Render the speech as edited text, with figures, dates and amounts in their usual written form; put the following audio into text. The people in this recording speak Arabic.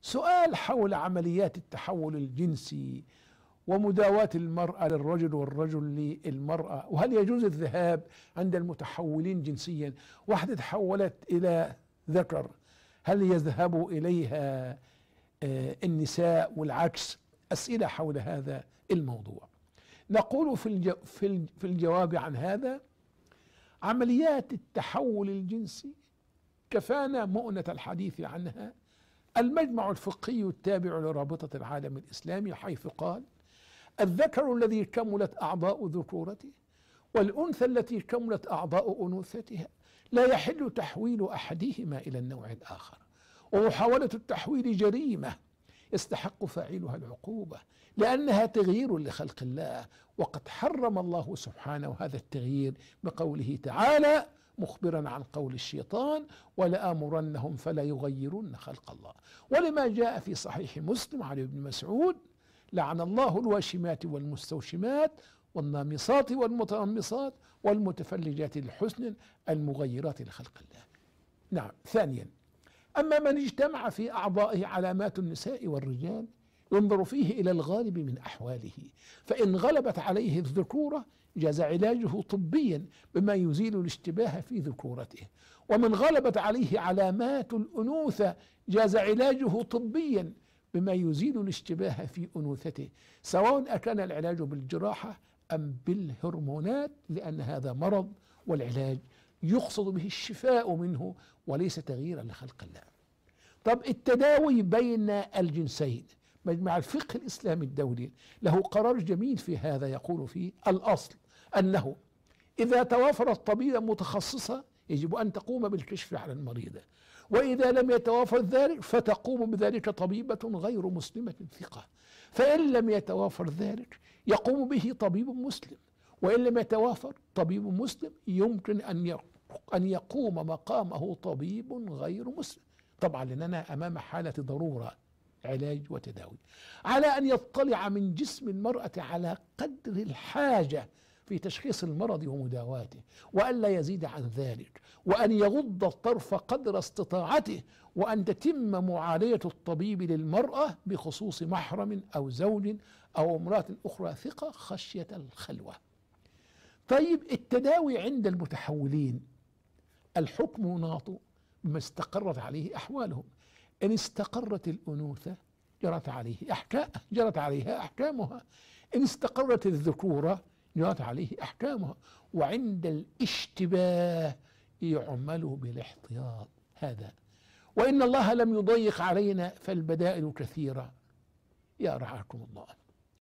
سؤال حول عمليات التحول الجنسي ومداواة المرأة للرجل والرجل للمرأة، وهل يجوز الذهاب عند المتحولين جنسيا؟ واحدة تحولت إلى ذكر، هل يذهب إليها النساء والعكس؟ أسئلة حول هذا الموضوع. نقول في الجواب عن هذا: عمليات التحول الجنسي كفانا مؤنة الحديث عنها المجمع الفقهي التابع لرابطة العالم الإسلامي، حيث قال: الذكر الذي كملت أعضاء ذكورته والأنثى التي كملت أعضاء أنوثتها لا يحل تحويل أحدهما إلى النوع الآخر، ومحاولة التحويل جريمة يستحق فاعلها العقوبة لأنها تغيير لخلق الله، وقد حرم الله سبحانه هذا التغيير بقوله تعالى مخبرا عن قول الشيطان: ولآمرنهم فلا يغيرن خلق الله. ولما جاء في صحيح مسلم عن ابن مسعود: لعن الله الواشمات والمستوشمات والنامصات والمتنمصات والمتفلجات للحسن المغيرات لخلق الله. نعم. ثانيا: أما من اجتمع في أعضائه علامات النساء والرجال ينظر فيه إلى الغالب من أحواله، فإن غلبت عليه الذكورة جاز علاجه طبيا بما يزيل الاشتباه في ذكورته، ومن غلبت عليه علامات الأنوثة جاز علاجه طبيا بما يزيل الاشتباه في أنوثته، سواء أكان العلاج بالجراحة أم بالهرمونات، لأن هذا مرض والعلاج يقصد به الشفاء منه وليس تغييرا لخلق الله. طب التداوي بين الجنسين، مجمع الفقه الإسلامي الدولي له قرار جميل في هذا، يقول فيه: الأصل أنه إذا توافرت طبيبة متخصصة يجب أن تقوم بالكشف على المريضة، وإذا لم يتوافر ذلك فتقوم بذلك طبيبة غير مسلمة ثقة، فإن لم يتوافر ذلك يقوم به طبيب مسلم، وإن لم يتوافر طبيب مسلم يمكن أن يقوم مقامه طبيب غير مسلم، طبعا لأننا أمام حالة ضرورة علاج وتداوي، على أن يطلع من جسم المرأة على قدر الحاجة في تشخيص المرض ومداواته، وأن لا يزيد عن ذلك، وأن يغض الطرف قدر استطاعته، وأن تتم معالجة الطبيب للمرأة بخصوص محرم أو زوج أو امرأة أخرى ثقة خشية الخلوة. طيب التداوي عند المتحولين، الحكم يناط بما استقرت عليه أحوالهم. إن استقرت الأنوثة جرت عليها أحكامها، إن استقرت الذكورة جرت عليه أحكامها، وعند الاشتباه يعمل بالاحتياط هذا. وإن الله لم يضيق علينا فالبدائل كثيرة. يا رعاكم الله.